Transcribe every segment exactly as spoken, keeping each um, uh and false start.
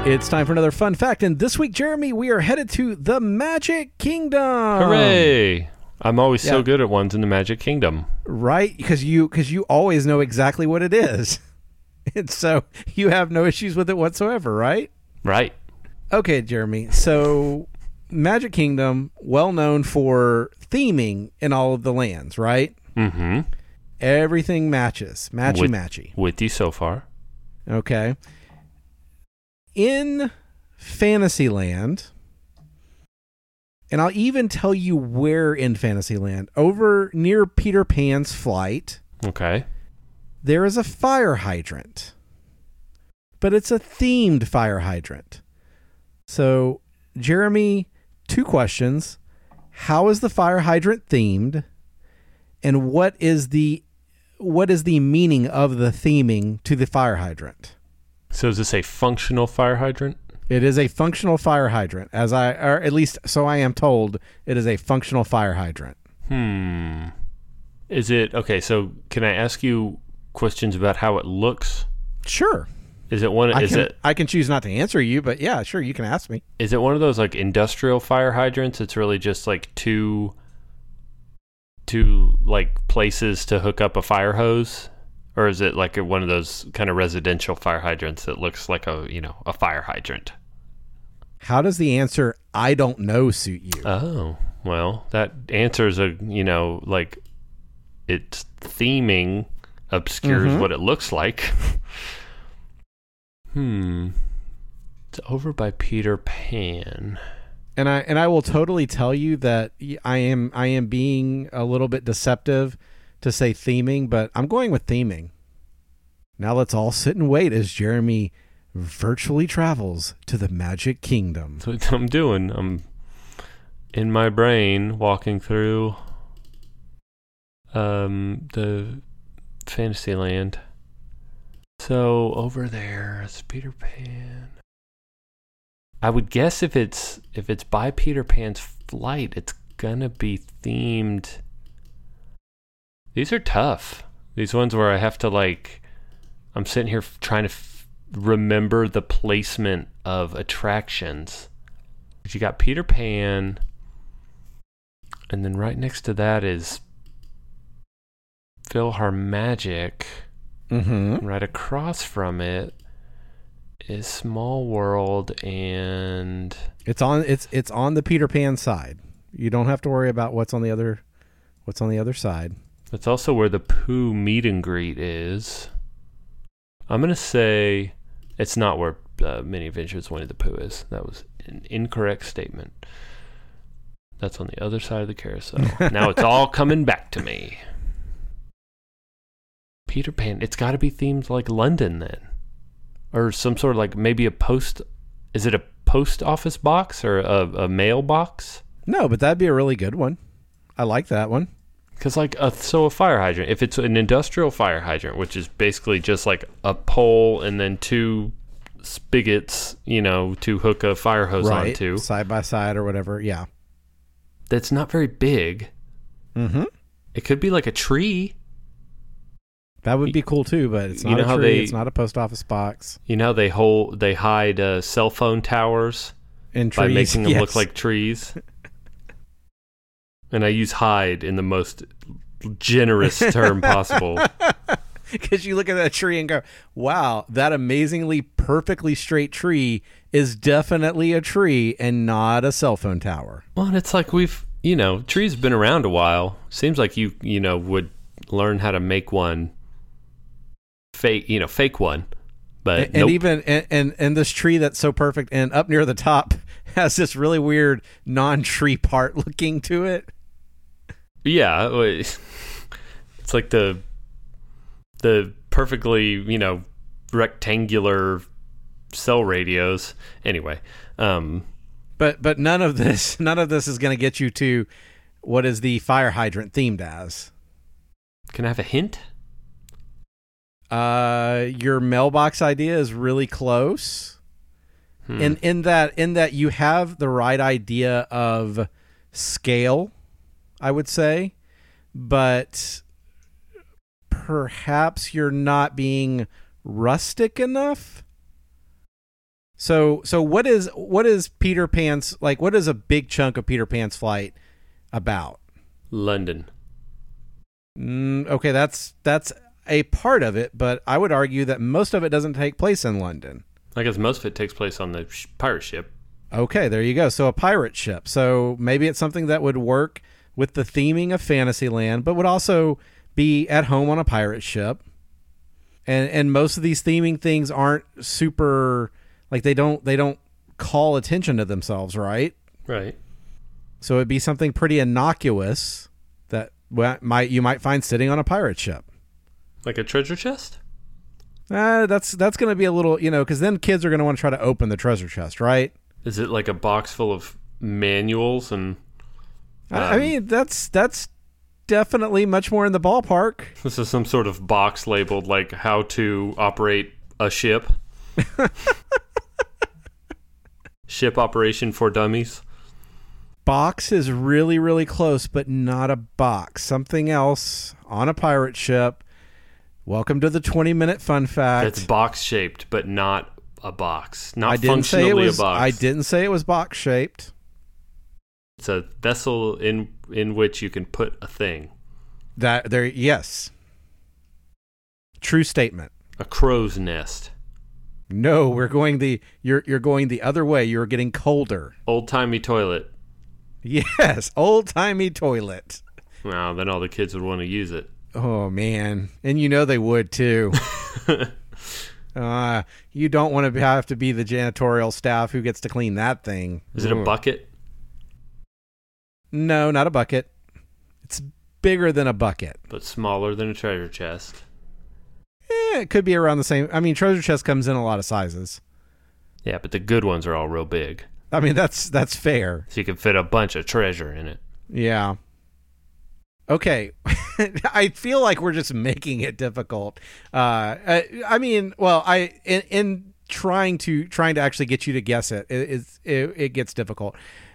It's time for another fun fact, and this week, Jeremy, we are headed to the Magic Kingdom. Hooray! I'm always Yeah. so good at ones in the Magic Kingdom. Right? Because you, because you always know exactly what it is. And so you have no issues with it whatsoever, right? Right. Okay, Jeremy. So Magic Kingdom, well known for theming in all of the lands, right? Mm-hmm. Everything matches. Matchy With- matchy. With you so far. Okay. In Fantasyland, and I'll even tell you where in Fantasyland, over near Peter Pan's flight, Okay. there is a fire hydrant. But it's a themed fire hydrant. So, Jeremy, two questions. How is the fire hydrant themed? And what is the what is the meaning of the theming to the fire hydrant? So is this a functional fire hydrant? It is a functional fire hydrant, as I, or at least so I am told, it is a functional fire hydrant. Hmm. Is it, okay, so can I ask you questions about how it looks? Sure. Is it one, I is can, it, I can choose not to answer you, but yeah, sure, you can ask me. is it one of those like industrial fire hydrants? It's really just like two, two like places to hook up a fire hose? Or is it like a, one of those kind of residential fire hydrants that looks like a, you know, a fire hydrant? How does the answer, I don't know, suit you? Oh, well, that answers a, you know, like its theming obscures Mhm. what it looks like. hmm. It's over by Peter Pan. And I and I will totally tell you that I am I am being a little bit deceptive to say theming, but I'm going with theming. Now let's all sit and wait as Jeremy virtually travels to the Magic Kingdom. So what I'm doing, I'm in my brain walking through um the Fantasyland. So over there is Peter Pan. I would guess if it's if it's by Peter Pan's flight, it's gonna be themed. These are tough. These ones where I have to like, I'm sitting here f- trying to f- remember the placement of attractions. You got Peter Pan, and then right next to that is PhilharMagic. Mm-hmm. Right across from it is Small World, and It's on it's it's on the Peter Pan side. You don't have to worry about what's on the other what's on the other side. that's also where the Pooh meet and greet is. I'm going to say it's not where uh, Mini Adventures of Winnie the Pooh is. That was an incorrect statement. That's on the other side of the carousel. Now it's all coming back to me. Peter Pan, it's got to be themed like London then. Or some sort of like maybe a post. Is it a post office box or a, a mail box? No, but that'd be a really good one. I like that one. Because like a, so a fire hydrant, if it's an industrial fire hydrant, which is basically just like a pole and then two spigots, you know, to hook a fire hose Right. onto, Side by side or whatever. Yeah. that's not very big. Mm-hmm. It could be like a tree. That would be cool too, but it's You not know a how tree. they- It's not a post office box. You know how they hold, they hide uh, cell phone towers And by trees, making them yes. look like trees. And I use hide in the most generous term possible. Because you look at that tree and go, wow, that amazingly perfectly straight tree is definitely a tree and not a cell phone tower. Well, and it's like we've, you know, trees have been around a while. Seems like you, you know, would learn how to make one fake, you know, fake one. But And, and nope. even and, and and this tree that's so perfect and up near the top has this really weird non-tree part looking to it. Yeah, it's like the the perfectly, you know, rectangular cell radios. Anyway, um, But but none of this none of this is going to get you to what is the fire hydrant themed as. can I have a hint? Uh, your mailbox idea is really close. Hmm. In in that in that you have the right idea of scale, I would say, but perhaps you're not being rustic enough. So so what is what is Peter Pan's like? What is a big chunk of Peter Pan's flight about? London. Mm, okay, that's that's a part of it, but I would argue that most of it doesn't take place in London. I guess most of it takes place on the sh- pirate ship. Okay, there you go. So a pirate ship. So maybe it's something that would work with the theming of Fantasyland, but would also be at home on a pirate ship. And and most of these theming things aren't super, like they don't they don't call attention to themselves, right? Right. So it'd be something pretty innocuous that might you might find sitting on a pirate ship. Like a treasure chest? Uh, that's that's going to be a little, you know, because then kids are going to want to try to open the treasure chest, right? Is it like a box full of manuals and? Um, I mean, that's that's definitely much more in the ballpark. This is some sort of box labeled like how to operate a ship. Ship operation for dummies. Box is really, really close, but not a box. Something else on a pirate ship. Welcome to the twenty-minute fun fact. It's box shaped, but not a box. Not I didn't functionally say it was, a box. I didn't say it was box shaped. It's a vessel in in which you can put a thing. That there, yes. True statement. A crow's nest. No, we're going the you're you're going the other way. You're getting colder. Old timey toilet. Yes, old timey toilet. Well, then all the kids would want to use it. Oh man, and you know they would too. uh, you don't want to have to be the janitorial staff who gets to clean that thing. Is it a bucket? No, not a bucket. It's bigger than a bucket, but smaller than a treasure chest. Eh, it could be around the same. I mean, treasure chest comes in a lot of sizes. Yeah, but the good ones are all real big. I mean, that's that's fair. So you can fit a bunch of treasure in it. Yeah. Okay. I feel like we're just making it difficult. Uh, I, I mean, well, I in, in trying to trying to actually get you to guess it, it, it, it gets difficult.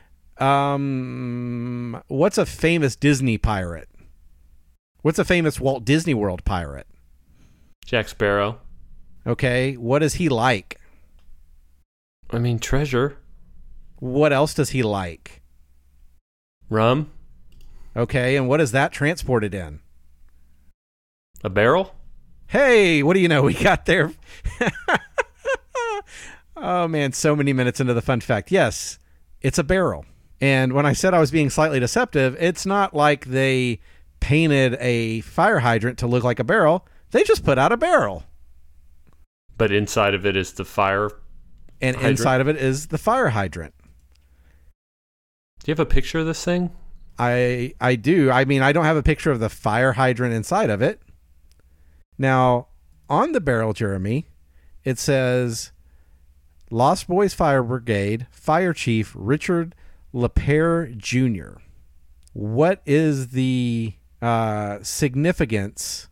Um, what's a famous Disney pirate? What's a famous Walt Disney World pirate? Jack Sparrow. Okay. What is he like? I mean, treasure. What else does he like? Rum. Okay, and what is that transported in? A barrel? Hey, what do you know? We got there. Oh, man, so many minutes into the fun fact. Yes, it's a barrel. And when I said I was being slightly deceptive, it's not like they painted a fire hydrant to look like a barrel. They just put out a barrel. But inside of it is the fire And hydrant? Inside of it is the fire hydrant. Do you have a picture of this thing? I I do. I mean, I don't have a picture of the fire hydrant inside of it. Now, on the barrel, Jeremy, it says Lost Boys Fire Brigade Fire Chief Richard Lapierre Junior What is the uh, significance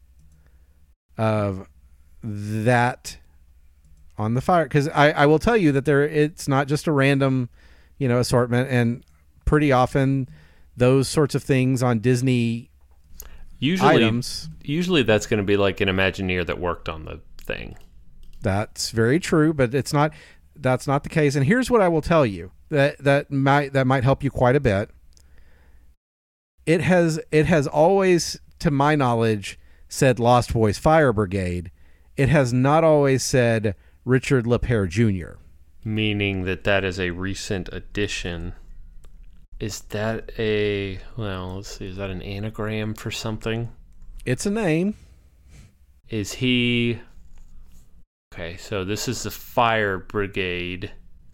of that on the fire? Because I, I will tell you that there it's not just a random, you know, assortment, and pretty often those sorts of things on Disney usually, items. Usually that's going to be like an Imagineer that worked on the thing. That's very true, but it's not. That's not the case. And here's what I will tell you that that might that might help you quite a bit. It has it has always, to my knowledge, said Lost Boys Fire Brigade. It has not always said Richard Lapierre Junior Meaning that that is a recent addition. Is that a, well, let's see, is that an anagram for something? It's a name. Is he, okay, so this is the fire brigade.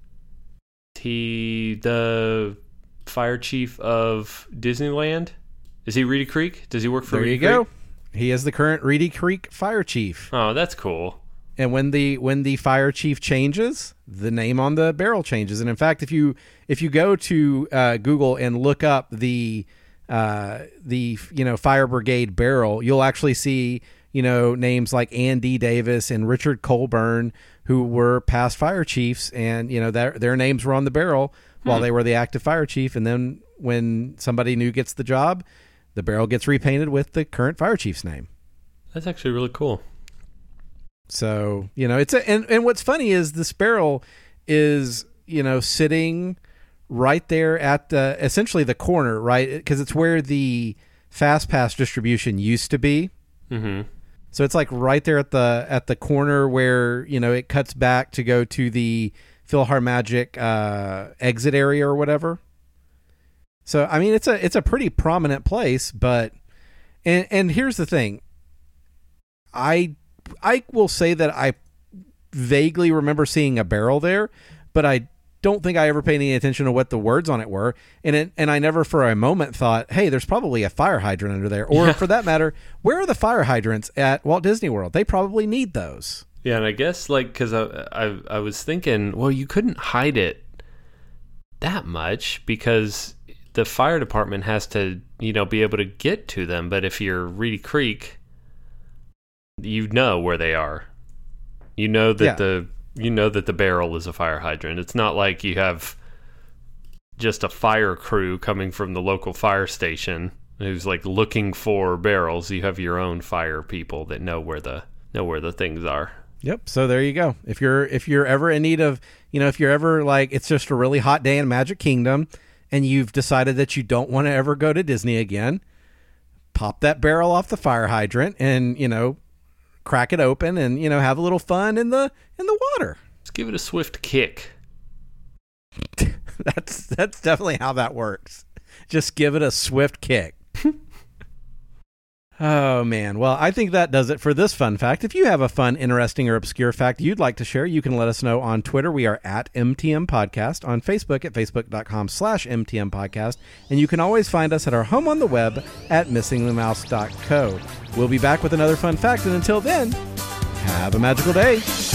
Is he the fire chief of Disneyland? Is he Reedy Creek? Does he work for there Reedy you go. Creek? He is the current Reedy Creek fire chief. Oh, that's cool. And when the when the fire chief changes, the name on the barrel changes. And in fact, if you if you go to uh, Google and look up the uh, the you know fire brigade barrel, you'll actually see you know names like Andy Davis and Richard Colburn, who were past fire chiefs, and you know their their names were on the barrel hmm. while they were the active fire chief. And then when somebody new gets the job, the barrel gets repainted with the current fire chief's name. That's actually really cool. So, you know, it's a, and, and what's funny is this barrel, is, you know, sitting right there at the, essentially the corner, right? Because it's where the Fast Pass distribution used to be. Mm-hmm. So it's like right there at the at the corner where, you know, it cuts back to go to the PhilharMagic uh, exit area or whatever. So I mean, it's a it's a pretty prominent place, but and and here's the thing. I I will say that I vaguely remember seeing a barrel there, but I don't think I ever paid any attention to what the words on it were, and it, and I never for a moment thought, hey, there's probably a fire hydrant under there, or yeah. for that matter, where are the fire hydrants at Walt Disney World? They probably need those. Yeah, and I guess like because I, I I was thinking, well, you couldn't hide it that much because the fire department has to, you know, be able to get to them. But if you're Reedy Creek, you know where they are. You know that yeah. the you know that the barrel is a fire hydrant. It's not like you have just a fire crew coming from the local fire station who's like looking for barrels. You have your own fire people that know where the know where the things are. Yep. So there you go. If you're if you're ever in need of, you know, if you're ever like it's just a really hot day in Magic Kingdom and you've decided that you don't want to ever go to Disney again, pop that barrel off the fire hydrant and, you know, crack it open and, you know, have a little fun in the in the water. Let's give it a swift kick. that's that's definitely how that works. Just give it a swift kick. Oh, man. Well, I think that does it for this fun fact. If you have a fun, interesting, or obscure fact you'd like to share, you can let us know on Twitter. We are at M T M Podcast, on Facebook at facebook.com slash MTM Podcast, and you can always find us at our home on the web at missing the mouse dot co. We'll be back with another fun fact, and until then, have a magical day.